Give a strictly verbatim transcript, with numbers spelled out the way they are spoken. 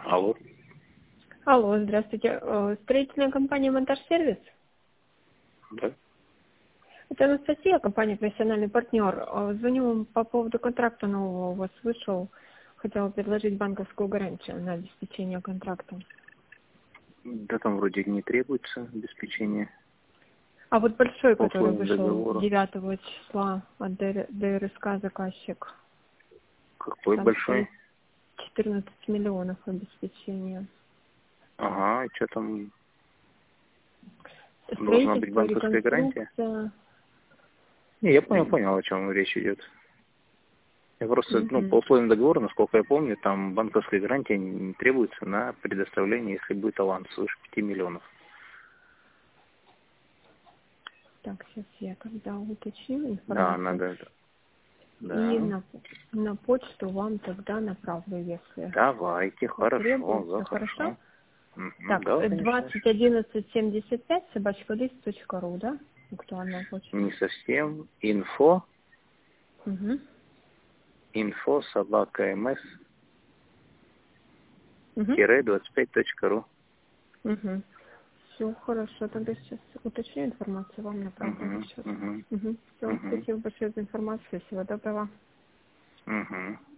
Алло. Алло, здравствуйте. Э, Строительная компания «Монтаж-сервис». Да. Это Анастасия, компания «Профессиональный партнер». Э, Звоню вам по поводу контракта нового. У вас вышел. Хотела предложить банковскую гарантию на обеспечение контракта. Да там вроде не требуется обеспечение А вот большой, по который условиям вышел договора. девятого числа от ДР ДРСК заказчик, Какой там большой? стоит четырнадцать миллионов обеспечения. Ага, и что там должна быть Строительство, банковская гарантия? реконструкция. Не, я понял, понял, о чем речь идет. Я просто, ну, по Мгм. условиям договора, насколько я помню, там банковская гарантия не требуется на предоставление, если будет аванс свыше пяти миллионов. Так, сейчас я когда уточню Да, информацию. надо, И да. на, на почту вам тогда направлю, если Давайте, хорошо, да, потребуется. Хорошо? хорошо. Мгм, Так, да, э, конечно. двадцать одиннадцать семьдесят пять собачкалист точка ру, да? Актуальная почта. Не совсем. Инфо, Угу. инфо, собака, мс, Угу. тире двадцать пять точка ру. Угу. Все хорошо, тогда сейчас уточню информацию, вам направлю на Угу, счет. угу, Угу. Все, угу, спасибо большое за информацию, всего доброго. угу.